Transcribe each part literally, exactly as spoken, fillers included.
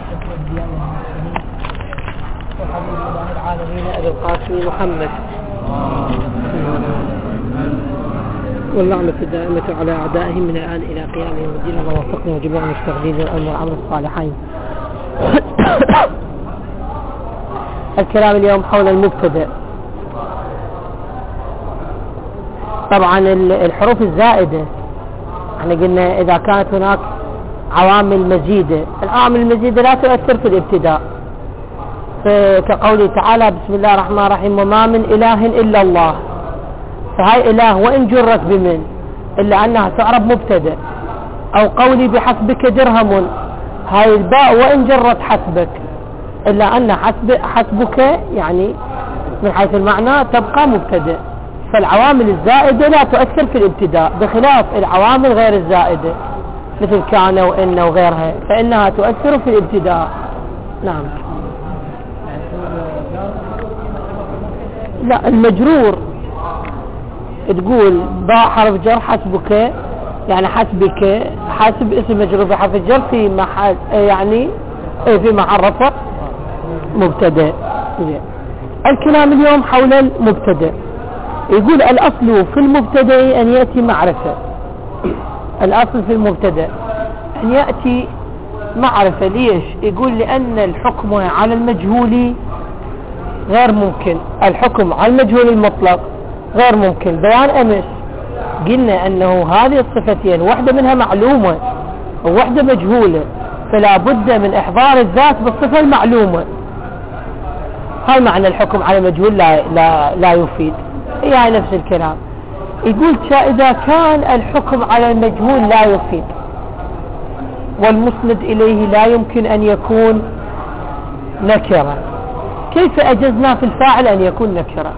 وحبيب الله العالمين أبي القاسم محمد، واللعنة الدائمة على أعدائهم من الآن إلى قيام يوم الدين. الله وفقنا وجميع المستغفرين للأمر وعمل الصالحين. الكلام اليوم حول المبتدأ. طبعا الحروف الزائدة احنا قلنا إذا كانت هناك عوامل مزيدة، العوامل المزيدة لا تؤثر في الابتداء، كقوله تعالى بسم الله الرحمن الرحيم وما من إله إلا الله، فهاي إله وإن جرت بمن إلا أنها تعرب مبتدأ. أو قولي بحسبك درهم، هاي الباء وإن جرت حسبك إلا أن حسب حسبك يعني من حيث المعنى تبقى مبتدأ. فالعوامل الزائدة لا تؤثر في الابتداء، بخلاف العوامل غير الزائدة مثل كان وإن وغيرها فإنها تؤثر في الابتداء. نعم. لا، المجرور تقول باء حرف جر حسبك يعني حسبك، حسب اسم مجرور بحرف الجر في محل يعني في محل رفع مبتدأ. الكلام اليوم حول المبتدأ. يقول الأصل في المبتدأ أن يأتي معرفة. الأصل في المبتدأ أن يأتي معرفة. ليش؟ يقول لأن الحكم على المجهول غير ممكن، الحكم على المجهول المطلق غير ممكن. بيان أمس قلنا أنه هذه الصفتين واحدة منها معلومة وواحدة مجهولة، فلا بد من إحضار الذات بالصفة المعلومة. هاي معنى الحكم على المجهول لا, لا, لا يفيد، هي نفس الكلام. يقول إذا كان الحكم على المجهول لا يفيد والمسند إليه لا يمكن أن يكون نكرة، كيف أجزنا في الفاعل أن يكون نكرة؟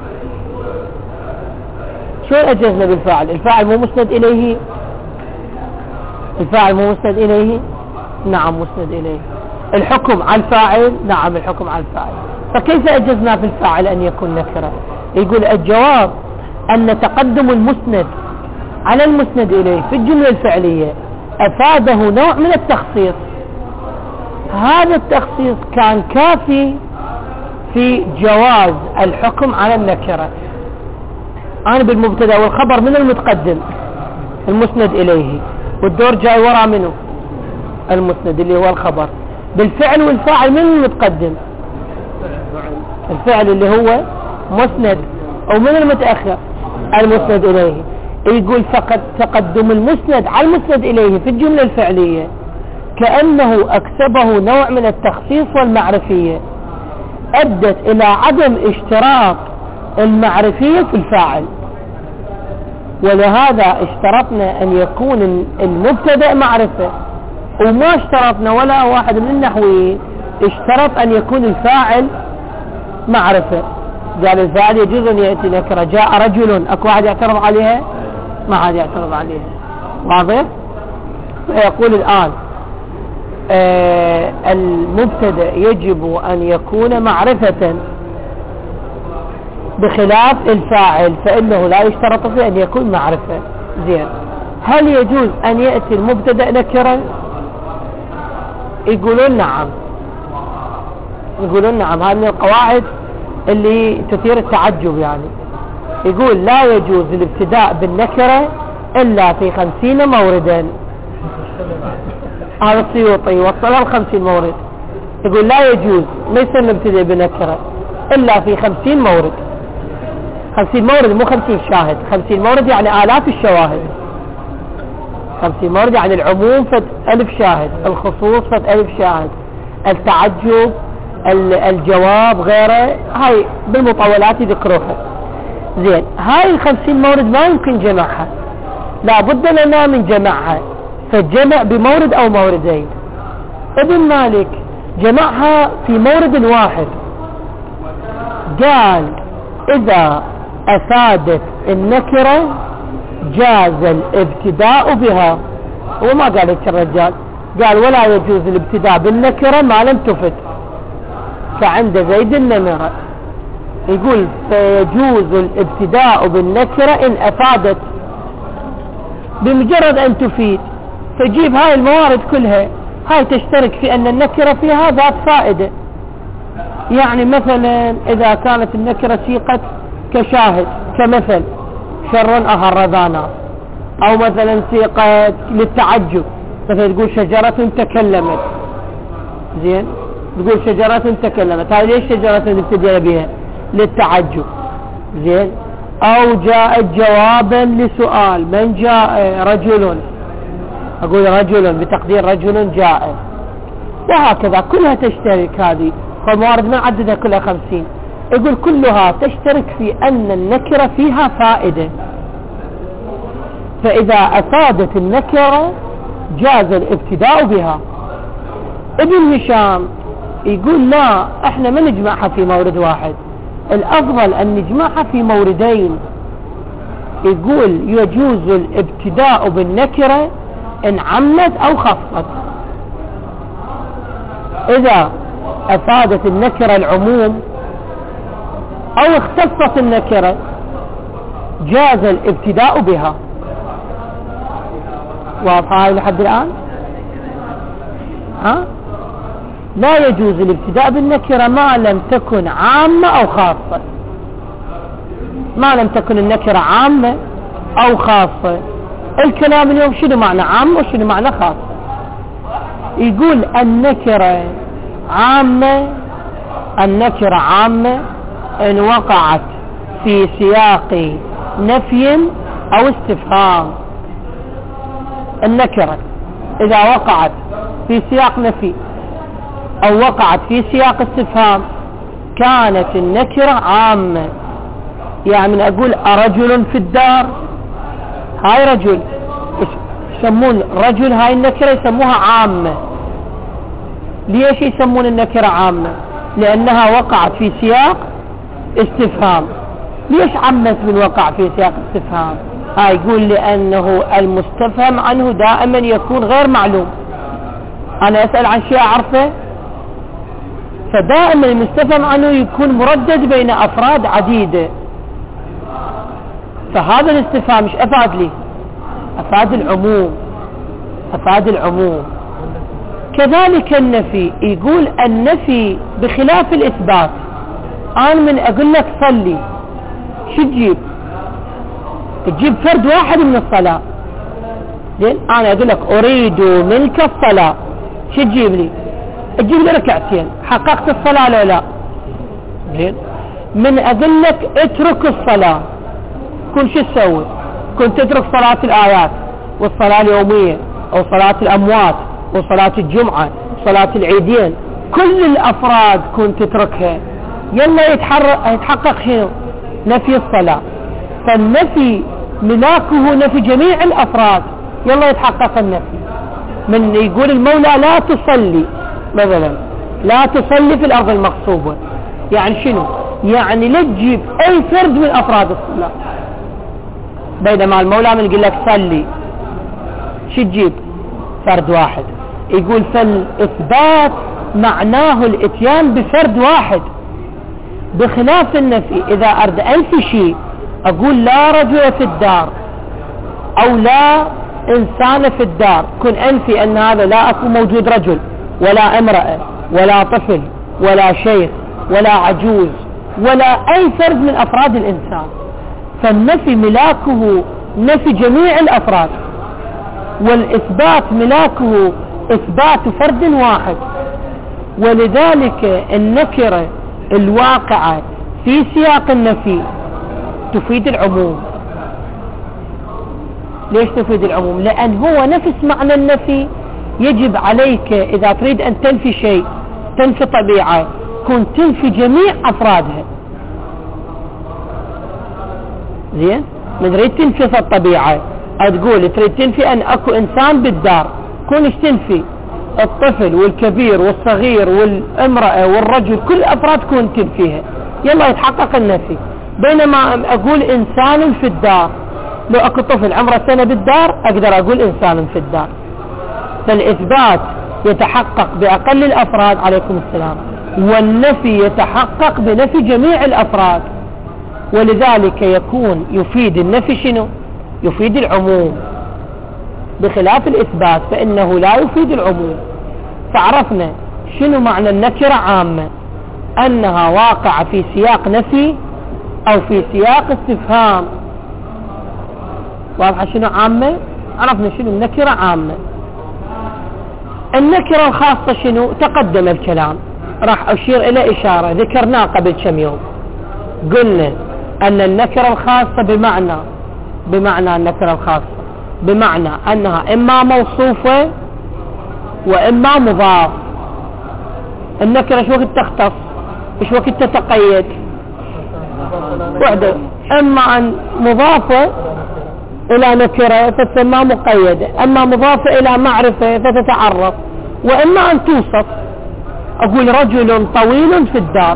شو أجزنا بالفاعل؟ الفاعل مو مسند إليه، الفاعل مو مسند إليه، نعم مسند إليه. الحكم على الفاعل، نعم الحكم على الفاعل. فكيف أجزنا في الفاعل أن يكون نكرة؟ يقول الجواب أن تقدم المسند على المسند إليه في الجملة الفعلية أفاده نوع من التخصيص. هذا التخصيص كان كافي في جواز الحكم على النكرة. أنا بالمبتدأ والخبر من المتقدم المسند إليه، والدور جاي وراء منه المسند اللي هو الخبر. بالفعل والفاعل من المتقدم؟ الفعل اللي هو مسند، أو من المتأخر المسند إليه. يقول فقد تقدم المسند على المسند إليه في الجملة الفعلية كأنه أكسبه نوع من التخصيص والمعرفية أدت إلى عدم اشتراط المعرفية في الفاعل، ولهذا اشترطنا أن يكون المبتدأ معرفة، وما اشترطنا ولا واحد من النحويين اشترط أن يكون الفاعل معرفة. قال الفاعل يجوز أن يأتي نكرة. جاء رجل، أكو واحد يعترض عليها؟ ما حد يعترض عليها. واضح؟ فيقول الآن آه المبتدأ يجب أن يكون معرفة بخلاف الفاعل فإنه لا يشترط فيه أن يكون معرفة. زين، هل يجوز أن يأتي المبتدأ نكرة؟ يقولون نعم، يقولون نعم. هذه من القواعد اللي تثير التعجب. يعني يقول لا يجوز الابتداء بالنكرة إلا في خمسين موردا. هذا السيوطي وصل الخمسين مورد. يقول لا يجوز، ما يصير نبتدئ بنكرة إلا في خمسين مورد. خمسين مورد مو خمسين شاهد، خمسين مورد يعني آلاف الشواهد. خمسين مورد يعني العموم فد ألف شاهد، الخصوص فد ألف شاهد، التعجب الجواب غيره، هاي بالمطولات يذكروها. زين، هاي الخمسين مورد ما يمكن جمعها، لا بد لنا من جمعها، فالجمع بمورد أو موردين. ابن مالك جمعها في مورد واحد، قال إذا أفادت النكرة جاز الابتداء بها. وما قال لك الرجال، قال ولا يجوز الابتداء بالنكرة ما لم تفد، فعند زيد النمرة يقول فيجوز الابتداء بالنكرة إن أفادت، بمجرد أن تفيد. فجيب هاي الموارد كلها، هاي تشترك في أن النكرة فيها ذات فائدة. يعني مثلا إذا كانت النكرة سيقت كشاهد، كمثل شر أهرذانا، أو مثلا سيقت للتعجب، مثلا تقول شجرة تكلمت، زين، تقول شجرة تكلمت، هاي ليش شجرة نبتدي بها؟ للتعجب، زين. أو جاءت جوابا لسؤال، من جاء؟ رجل، أقول رجل بتقدير رجل جاء، وهكذا كلها تشترك. هذه فالموارد ما عددها كلها خمسين، يقول كلها تشترك في أن النكرة فيها فائدة، فإذا أفادت النكرة جاز الابتداء بها. ابن هشام يقول لا، احنا ما نجمعها في مورد واحد، الأفضل أن نجمعها في موردين. يقول يجوز الابتداء بالنكرة إن عمت أو خفت. إذا أفادت النكرة العموم أو اختصت النكرة جاز الابتداء بها. واضحة هاي لحد الآن؟ ها؟ لا يجوز الابتداء بالنكرة ما لم تكن عامة أو خاصة، ما لم تكن النكرة عامة أو خاصة. الكلام اليوم شنو معنى عامة وشنو معنى خاصة؟ يقول النكرة عامة، النكرة عامة إن وقعت في سياق نفي أو استفهام. النكرة إذا وقعت في سياق نفي أو وقعت في سياق استفهام كانت النكرة عامة. يعني من أقول أرجل في الدار، هاي رجل، يسمون رجل هاي النكرة يسموها عامة. ليش يسمون النكرة عامة؟ لأنها وقعت في سياق استفهام. ليش عمت من وقع في سياق استفهام؟ هاي يقول لأنه المستفهم عنه دائما يكون غير معلوم. أنا أسأل عن شيء أعرفه، فدائما المستفهم عنه يكون مردد بين أفراد عديدة، فهذا الاستفهام مش أفاد لي، أفاد العموم، أفاد العموم. كذلك النفي، يقول النفي بخلاف الإثبات. أنا من أقول لك صلي، شو تجيب؟ تجيب فرد واحد من الصلاة. لين أنا أقول لك أريد منك الصلاة، شو تجيب لي؟ تجيب لي ركعتين، حققت الصلاة لا لا؟ لين من أقول لك اترك الصلاة، كن شو تسوي؟ كنت تترك صلاة الآيات والصلاة اليومية أو صلاة الأموات وصلاة الجمعة وصلاة العيدين، كل الأفراد كنت تتركها. يلا يتحقق شنو؟ نفي الصلاة. فالنفي ملاكه نفي جميع الأفراد، يلا يتحقق النفي. من يقول المولى لا تصلي مثلا، لا تصلي في الأرض المغصوبة، يعني شنو؟ يعني لا تجيب أي فرد من أفراد الصلاة، بينما المولى من يقول لك صلي شو تجيب؟ فرد واحد. يقول فالإثبات معناه الاتيان بفرد واحد، بخلاف النفي. إذا أرد أنفي شيء أقول لا رجل في الدار أو لا إنسان في الدار، كن أنفي أن هذا لا أكون موجود رجل ولا امرأة ولا طفل ولا شيخ ولا عجوز ولا أي فرد من أفراد الإنسان. فالنفي ملاكه نفي جميع الأفراد، والإثبات ملاكه إثبات فرد واحد. ولذلك النكرة الواقعة في سياق النفي تفيد العموم. ليش تفيد العموم؟ لأن هو نفس معنى النفي يجب عليك إذا تريد أن تنفي شيء، تنفي طبيعة، كن تنفي جميع أفرادها. زين؟ من تريد تنفي الطبيعة تقول تريد تنفي أن أكو إنسان بالدار، كونش تنفي الطفل والكبير والصغير والامرأة والرجل، كل أفراد كون تنفيها، يلا يتحقق النفي. بينما أقول إنسان في الدار، لو أكو طفل عمره سنة بالدار أقدر أقول إنسان في الدار. فالإثبات يتحقق بأقل الأفراد، عليكم السلام، والنفي يتحقق بنفي جميع الأفراد. ولذلك يكون يفيد النفي شنو؟ يفيد العموم، بخلاف الإثبات فإنه لا يفيد العموم. فعرفنا شنو معنى النكرة عامة، أنها واقعة في سياق نفي أو في سياق استفهام. واضحة شنو عامة؟ عرفنا شنو النكرة عامة. النكرة الخاصة شنو؟ تقدم الكلام، راح أشير إلى إشارة ذكرناه قبل كم يوم. قلنا أن النكرة الخاصة بمعنى بمعنى النكرة الخاصة بمعنى أنها إما موصوفة وإما مضاف. النكرة شو وقت تختص؟ إيش وقت تتقيد؟ وحده، إما أن مضافة إلى نكرة فتسمى مقيدة، أما مضافة إلى معرفة فتتعرف، وإما أن توصف. أقول رجل طويل في الدار،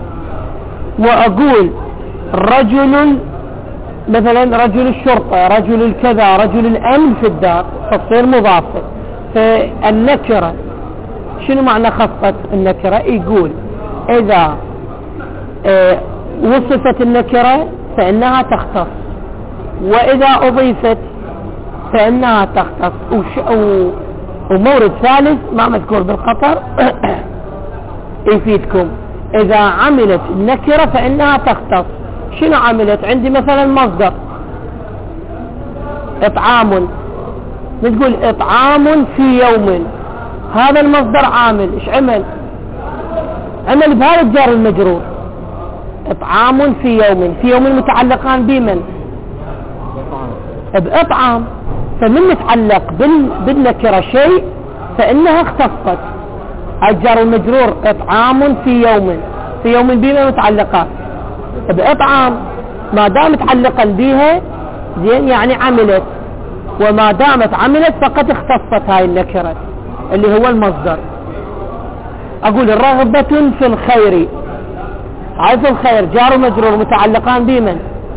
وأقول رجل مثلا رجل الشرطة، رجل الكذا، رجل الأمن في الدار، فتصير مضافة. فالنكرة شنو معنى خصت النكرة؟ يقول إذا اه وصفت النكرة فإنها تختص، وإذا أضيفت فإنها تختص. ومورد ثالث ما مذكور بالخطر يفيدكم، إذا عملت النكرة فإنها تختص. شنو عملت؟ عندي مثلا مصدر إطعام، نقول إطعام في يوم، هذا المصدر عامل. إيش عمل؟ عمل بهذا الجار المجرور، إطعام في يوم، في يوم متعلقان بمن؟ بإطعام. فمن يتعلق بالنكرة شيء فإنها اختصت. الجار المجرور إطعام في يوم، في يوم بما متعلقات بإطعام، ما دام متعلقا بها زين يعني عملت، وما دامت عملت فقد اختصت هاي النكرة اللي هو المصدر. أقول رغبة في الخير، عايز الخير جار مجرور متعلقان بمن؟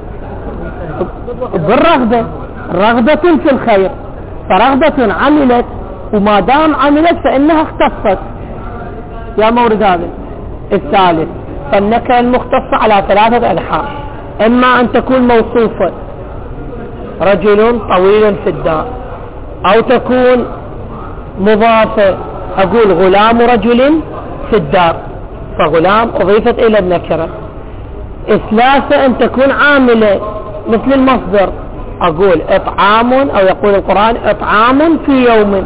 بالرغبة، رغبة في الخير، فرغبة عملت، وما دام عملت فإنها اختصت. يا مورد هذا الثالث. فالنكرة المختصة على ثلاثة أنحاء، إما أن تكون موصوفة رجل طويل في الدار، أو تكون مضافة، أقول غلام رجل في الدار، فغلام أضيفت إلى النكرة. الثالثة أن تكون عاملة مثل المصدر، أقول إطعام، أو يقول القرآن إطعام في يوم.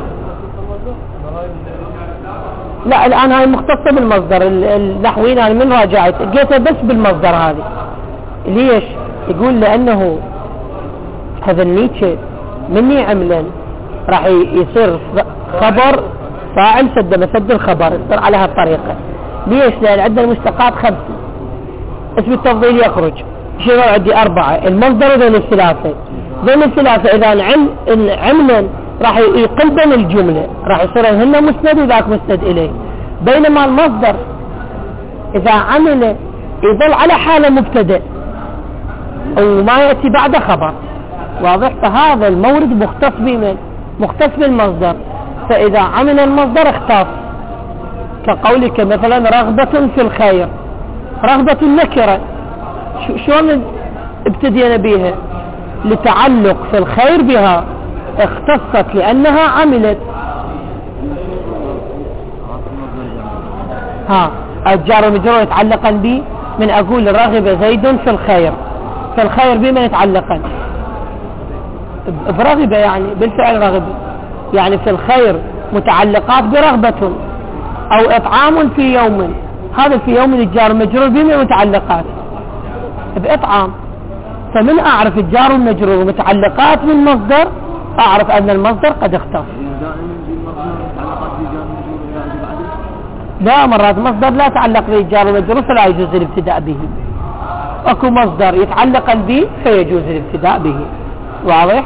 لا الآن هاي مختصة بالمصدر، النحويين أنا من راجعت لقيتها بس بالمصدر هذه. ليش؟ يقول لأنه هذا النيتشه مني عملا راح يصير خبر فاعل سد مسد الخبر، يصير على هالطريقة. ليش؟ لأن عندنا المشتقات خمسة، اسم التفضيل يخرج شيء عندي أربعة، المصدر ذين الثلاثة، ذين الثلاثة إذا عم عملا راح يقلبن الجملة، راح يصير هن مسند وذاك مسند إليه. بينما المصدر إذا عمل يظل على حالة مبتدأ وما يأتي بعد خبر. واضح؟ فهذا المورد مختص بمن؟ مختص بالمصدر. فإذا عمل المصدر اختص، كقولك مثلا رغبة في الخير، رغبة النكرة شلون ابتدينا بيها؟ لتعلق في الخير بها، اختصت لأنها عملت. ها الجار والمجرور يتعلقا بي، من أقول رغب زيد في الخير، في الخير بمن يتعلقا؟ برغبة، يعني بالفعل رغب، يعني في الخير متعلقات برغبة. أو إطعام في يوم، هذا في يوم الجار والمجرور بمن متعلقات؟ بإطعام. فمن أعرف الجار والمجرور ومتعلقات من مصدر أعرف أن المصدر قد اختص. لا، مرات مصدر لا تعلق به الجار والمجرور فلا يجوز الابتداء به، اكو مصدر يتعلق به فيجوز الابتداء به. واضح؟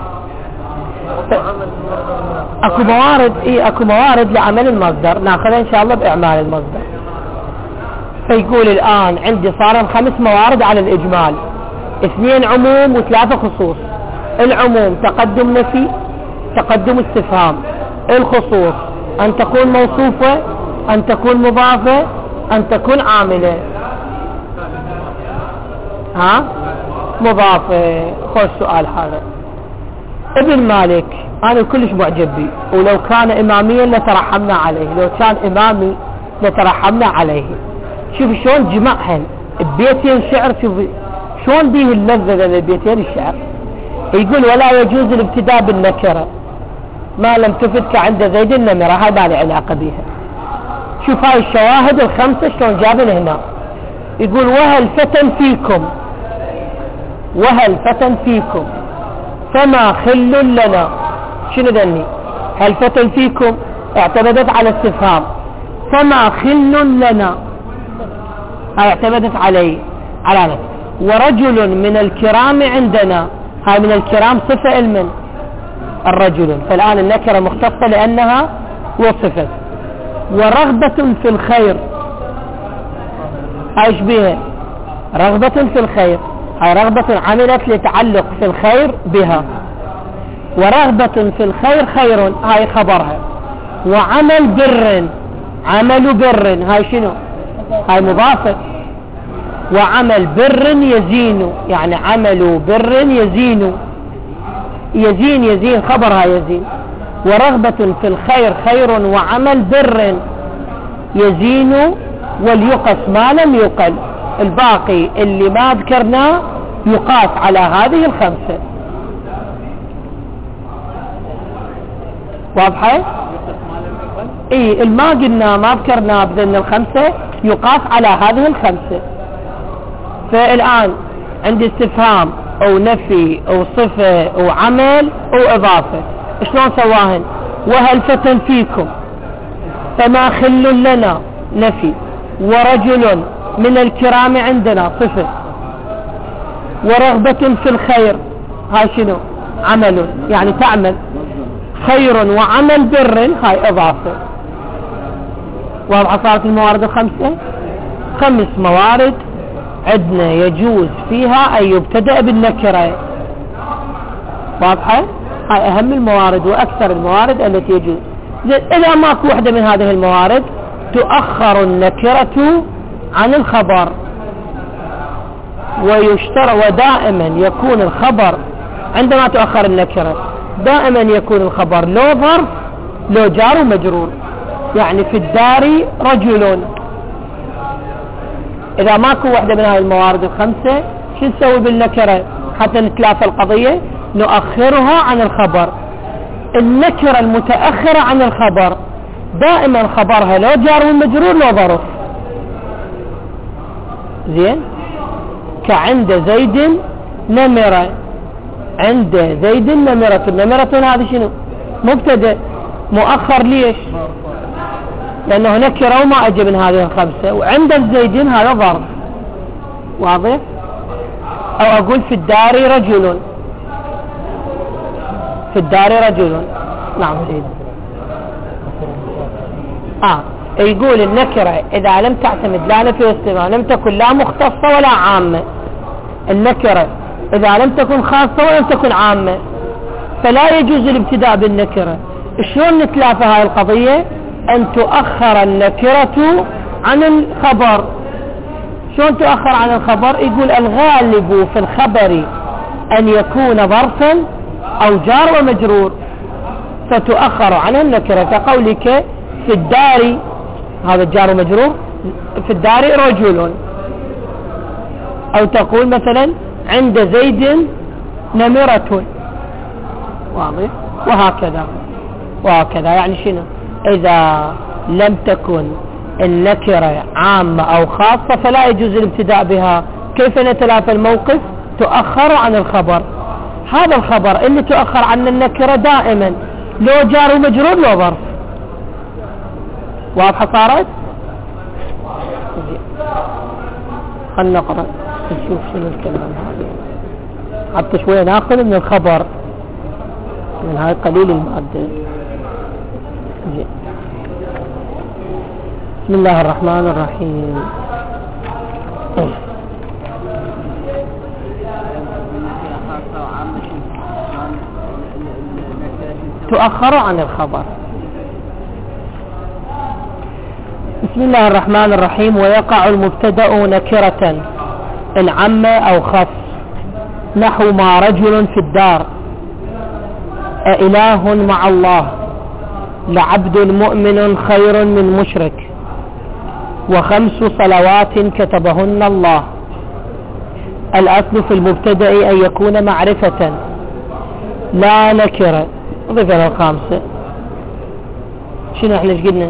اكو موارد اي اكو موارد لعمل المصدر ناخذها ان شاء الله باعمال المصدر. فيقول الان عندي صار خمس موارد على الاجمال، اثنين عموم وثلاثة خصوص. العموم تقدم نفي، تقدم استفهام. الخصوص ان تكون موصوفة، ان تكون مضافة، ان تكون عاملة. ها مضافة. خوش سؤال هذا. ابن مالك أنا كلش معجب بي، ولو كان إماميا لترحمنا عليه، لو كان إمامي لترحمنا عليه. شوف شلون جمعهن ببيتين شعر، شوف شلون بيه اللذة للبيتين الشعر. يقول ولا يجوز الابتداء بالنكرة ما لم تفتك عند زيد النمرة، هاي ما له علاقة بيها. شوف هاي الشواهد الخمسة شلون جابن هنا. يقول وهل فتن فيكم، وهل فتن فيكم فما خل لنا. شنو ذني؟ هل فتن فيكم اعتمدت على استفهام، فما خل لنا هاي اعتمدت علي على نفس. ورجل من الكرام عندنا، هاي من الكرام صفة المن الرجل، فالآن النكرة مختصة لأنها وصفت. ورغبة في الخير، هاي بيها رغبة في الخير، هاي رغبة عملت لتعلق في الخير بها. ورغبة في الخير خير، هاي خبرها. وعمل بر، عمل بر هاي شنو؟ هاي مضافة. وعمل بر يزين، يعني عمل بر يزين، يزين يزين خبرها يزين. ورغبة في الخير خير، وعمل بر يزين. وليقص ما لم يقل، الباقي اللي ما ذكرناه يقاس على هذه الخمسة. واضحة؟ اي الما قلنا ما ذكرناه بذن الخمسة يقاس على هذه الخمسة. فالآن عندي استفهام او نفي او صفة او عمل او اضافة، شلون سواهن؟ وهل فتن فيكم فما خل لنا نفي، ورجل من الكرام عندنا صفة. ورغبة في الخير هاي شنو؟ عمل، يعني تعمل. خير وعمل بر هاي اضافة. واضحة صارت الموارد الخمسة؟ خمس موارد عندنا يجوز فيها ان يبتدأ بالنكرة. واضحة؟ هاي اهم الموارد واكثر الموارد التي يجوز. اذا ماكو واحدة من هذه الموارد تؤخر النكرة عن الخبر. ويشترى ودائما يكون الخبر عندما تؤخر النكرة دائما يكون الخبر لو ظرف لو جار ومجرور. يعني في الدار رجل، اذا ماكو واحدة من هذه الموارد الخمسة شو نسوي بالنكرة حتى نتلافى القضية؟ نؤخرها عن الخبر. النكرة المتأخرة عن الخبر دائما خبرها لو جار ومجرور لو ظرف. زين؟ كعند زيد نمرة، عند زيد نمرة، النمرة هذه شنو؟ مبتدأ مؤخر. ليش؟ لأنه نكرة وما أجي من هذه الخمسة. وعند الزيدين هذا ظرف. واضح؟ أو أقول في الدار رجل، في الدار رجل. نعم سيدي. آه يقول النكرة إذا لم تعتمد لا نفي واستثناء لم تكن لا مختصة ولا عامة. النكرة إذا لم تكن خاصة ولم تكن عامة فلا يجوز الابتداء بالنكرة. شلون نتلافى هاي القضية؟ أن تؤخر النكرة عن الخبر. شلون تؤخر عن الخبر؟ يقول الغالب في الخبر أن يكون ظرفا أو جار ومجرور فتؤخر عنه النكرة. كقولك في الدار، هذا الجار ومجرور، في الدار رجل. أو تقول مثلا عند زيد نمرة. واضح؟ وهكذا وهكذا. يعني شنو؟ إذا لم تكن النكرة عامة أو خاصة فلا يجوز الابتداء بها. كيف نتلافى الموقف؟ تؤخر عن الخبر. هذا الخبر اللي تؤخر عن النكرة دائما لو جار ومجرور لو ظرف. واضحة صارت؟ خلنا نقرأ نشوف شنو الكلام هذا حتى شوية ناخذ من الخبر من هاي قليل المادة. بسم الله الرحمن الرحيم. تؤخر عن الخبر. بسم الله الرحمن الرحيم. ويقع المبتدأ نكرة إن عم أو خص، نحو ما رجل في الدار. أإله مع الله لعبد مؤمن خير من مشرك وخمس صلوات كتبهن الله. الأصل في المبتدأ أن يكون معرفة لا نكرة. ضيف على الخامسة شنو احنا ايش قلنا؟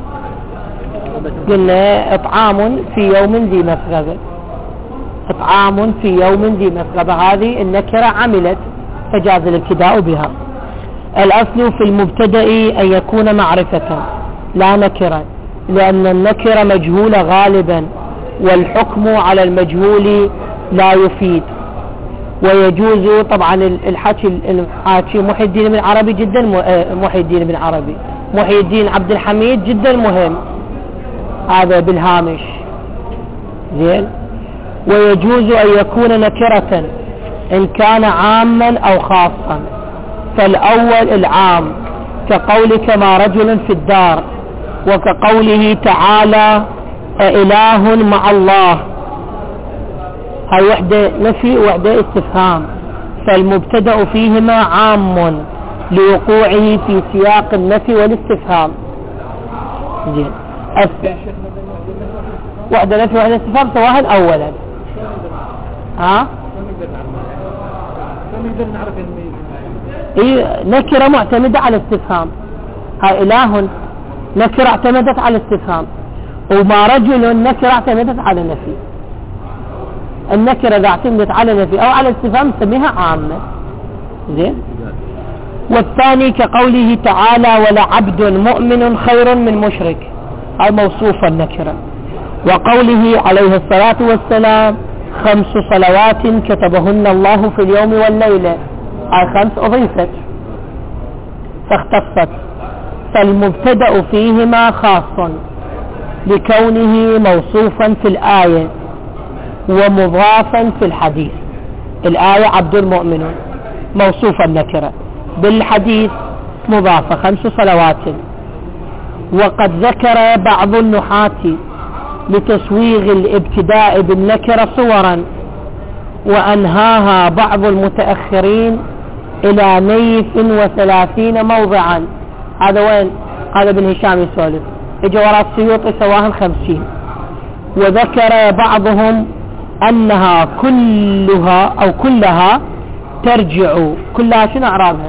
قلنا إطعام في يوم ذي مسغبة. إطعام في يوم ذي مسغبة هذه النكرة عملت فجاز الابتداء بها. الأصل في المبتدأ أن يكون معرفة لا نكرة، لأن النكرة مجهولة غالبا والحكم على المجهول لا يفيد. ويجوز طبعا الحكي الحاكي محي الدين بن عربي جدا محي الدين بن عربي محي الدين عبد الحميد جدا مهم هذا بالهامش زين. ويجوز أن يكون نكرة إن كان عاما أو خاصا. فالأول العام كقولك ما رجل في الدار، وكقوله تعالى أإله مع الله، هاي وحدة نفي وحدة استفهام، فالمبتدأ فيهما عام لوقوعه في سياق النفي والاستفهام. زين أف... وحدة نفي وحدة استفهام سواء أولا ها إيه نكرة معتمدة على استفهام. هاي إله نكرة اعتمدت على استفهام، وما رجل نكرة اعتمدت على نفي. النكرة إذا اعتمدت على نفي أو على استفهام نسميها عامة. زين. والثاني كقوله تعالى ولعبد مؤمن خير من مشرك، هاي موصوفة النكرة. وقوله عليه الصلاة والسلام خمس صلوات كتبهن الله في اليوم والليلة، هاي خمس أضيفت فاختصت. فالمبتدأ فيهما خاص لكونه موصوفا في الآية ومضافا في الحديث. الآية عبد المؤمن موصوفا نكرة، بالحديث مضافة خمس صلوات. وقد ذكر بعض النحاة لتسويغ الابتداء بالنكرة صورا، وأنهاها بعض المتأخرين إلى نيف وثلاثين موضعا. هذا وين؟ هذا ابن هشام يسولف، اجى وراء السيوطي سواهن خمسين. وذكر بعضهم أنها كلها أو كلها ترجع، كلها شنو أعرابها؟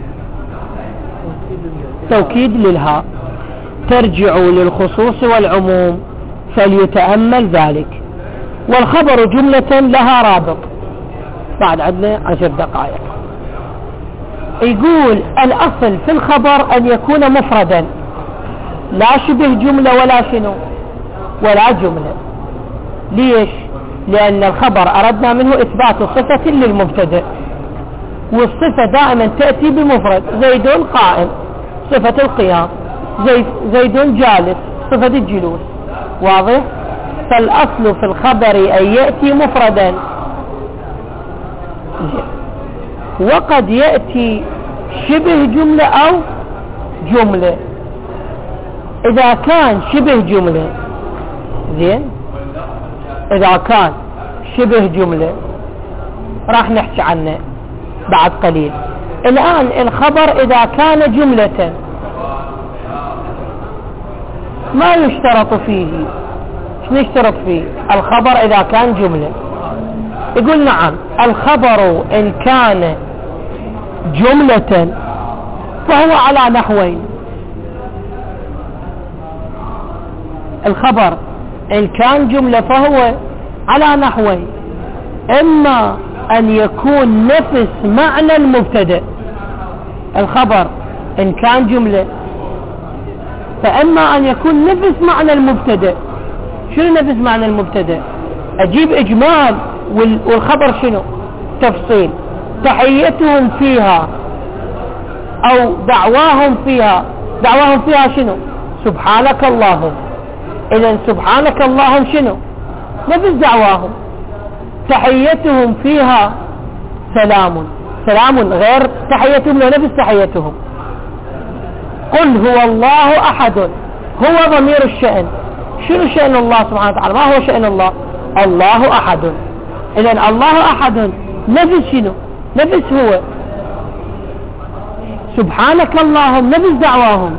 توكيد للها، ترجع للخصوص والعموم، فليتأمل ذلك. والخبر جملة لها رابط. بعد عندنا عشر دقائق. يقول الأصل في الخبر أن يكون مفردا، لا شبه جملة ولا شنو ولا جملة. ليش؟ لأن الخبر أردنا منه إثبات صفة للمبتدأ، والصفة دائما تأتي بمفرد. زيد قائم صفة القيام، زيد, زيد جالس صفة الجلوس. واضح؟ فالأصل في الخبر أن يأتي مفردا، وقد يأتي شبه جملة أو جملة. إذا كان شبه جملة زين، إذا كان شبه جملة راح نحكي عنه بعد قليل. الآن الخبر إذا كان جملة ما يشترط فيه. شو نشترط فيه؟ الخبر إذا كان جملة. يقول نعم الخبر إن كان جملة فهو على نحوين. الخبر إن كان جملة فهو على نحوين، إما أن يكون نفس معنى المبتدأ. الخبر إن كان جملة فإما أن يكون نفس معنى المبتدأ. شنو نفس معنى المبتدأ؟ أجيب إجمال والخبر شنو؟ تفصيل. تحيتهم فيها أو دعواهم فيها، دعواهم فيها شنو؟ سبحانك اللهم. إذن سبحانك اللهم شنو؟ نفس دعواهم. تحيتهم فيها سلام، سلام غير تحيتهم ونفس تحيتهم. قل هو الله أحد، هو ضمير الشأن. شنو شأن الله سبحانه وتعالى؟ ما هو شأن الله؟ الله أحد. إذن الله أحد نفس شنو؟ نفس هو. سبحانك اللهم نفس دعواهم.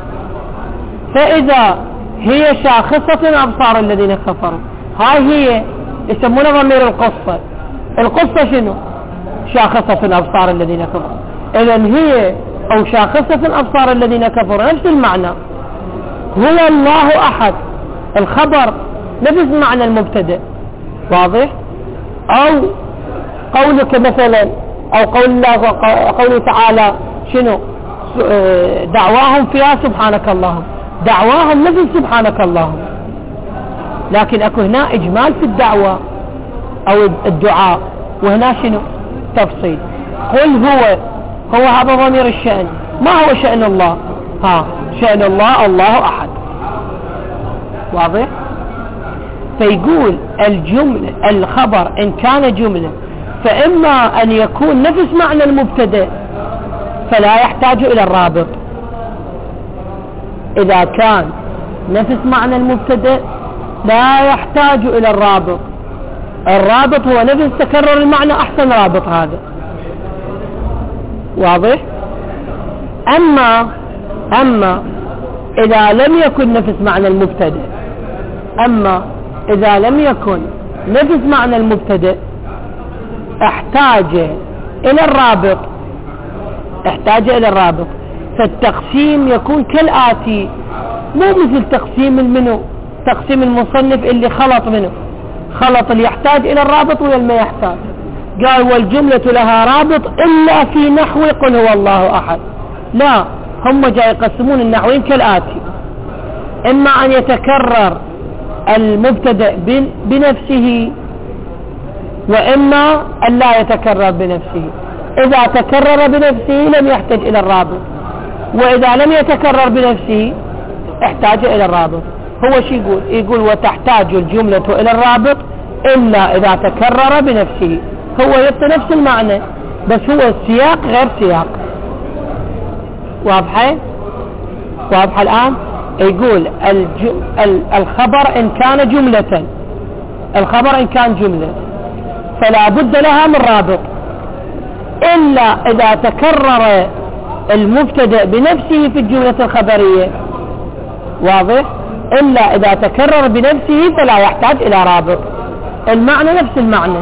فإذا هي شاخصة أبصار الذين كفروا، هاي هي يسمونها ضمير القصة. القصة شنو؟ شاخصة أبصار الذين كفروا. إذن هي أو شاخصة أبصار الذين كفروا نفس المعنى. هو الله أحد، الخبر نفس معنى المبتدأ، واضح؟ أو قولك مثلا، أو قول الله قوله تعالى شنو؟ دعواهم فيها سبحانك اللهم، دعواهم نفس سبحانك اللهم، لكن أكو هنا إجمال في الدعوة أو الدعاء، وهنا شنو؟ تفصيل. قل هو، هو هذا ضمير الشأن. ما هو شأن الله؟ ها شأن الله الله أحد، واضح؟ فيقول الجملة الخبر إن كان جملة فإما أن يكون نفس معنى المبتدأ فلا يحتاج إلى الرابط. إذا كان نفس معنى المبتدأ لا يحتاج إلى الرابط. الرابط هو نفس تكرر المعنى، أحسن رابط هذا، واضح؟ أما أما إذا لم يكن نفس معنى المبتدأ أما إذا لم يكن نفس معنى المبتدأ احتاج إلى الرابط احتاج إلى الرابط. فالتقسيم يكون كالآتي، مو مثل تقسيم المنو تقسيم المصنف اللي خلط منه، خلط اللي يحتاج إلى الرابط ولا ما يحتاج. قال والجملة لها رابط إلا في نحو قل هو الله أحد. لا، هم جاي يقسمون النحوين كالآتي: إما أن يتكرر المبتدأ بنفسه، وإما أن لا يتكرر بنفسه. إذا تكرر بنفسه لم يحتاج إلى الرابط، وإذا لم يتكرر بنفسه احتاج إلى الرابط. هو شو يقول؟ يقول وتحتاج الجملة إلى الرابط إلا إذا تكرر بنفسه. هو يبقى نفس المعنى بس هو السياق غير سياق. واضحة؟ واضحة الآن؟ يقول الخبر إن كان جملة، الخبر إن كان جملة فلا بد لها من رابط إلا إذا تكرر المبتدأ بنفسه في الجملة الخبرية، واضح؟ إلا إذا تكرر بنفسه فلا يحتاج إلى رابط. المعنى نفس المعنى،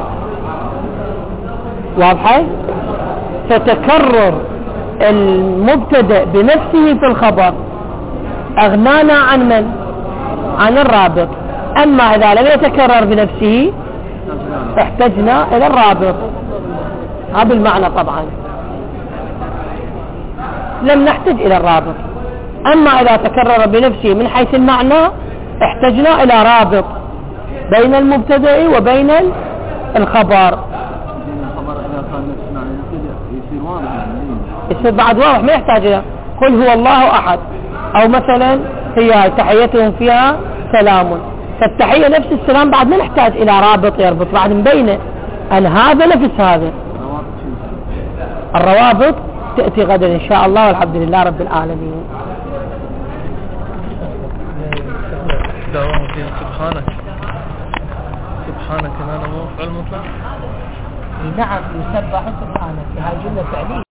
واضح؟ فتكرر المبتدأ بنفسه في الخبر أغنانا عن من؟ عن الرابط. أما إذا لم يتكرر بنفسه احتجنا إلى الرابط. هذا المعنى طبعا لم نحتاج إلى الرابط. أما إذا تكرر بنفسه من حيث المعنى احتجنا إلى رابط بين المبتدأ وبين الخبر. يصير بعد واضح، ما يحتاج إلى قل هو الله أحد، أو مثلا هي تحيتهم فيها سلام، فالتحية نفس السلام بعد ما نحتاج إلى رابط يربط، بعد مبينة أن هذا نفس هذا. الروابط تأتي غدا إن شاء الله، والحمد لله رب العالمين. دعوهم فيها سبحانك سبحانك لا نموت على المطلق. نعم يسبح سبحانك، هاي جملة فعلية.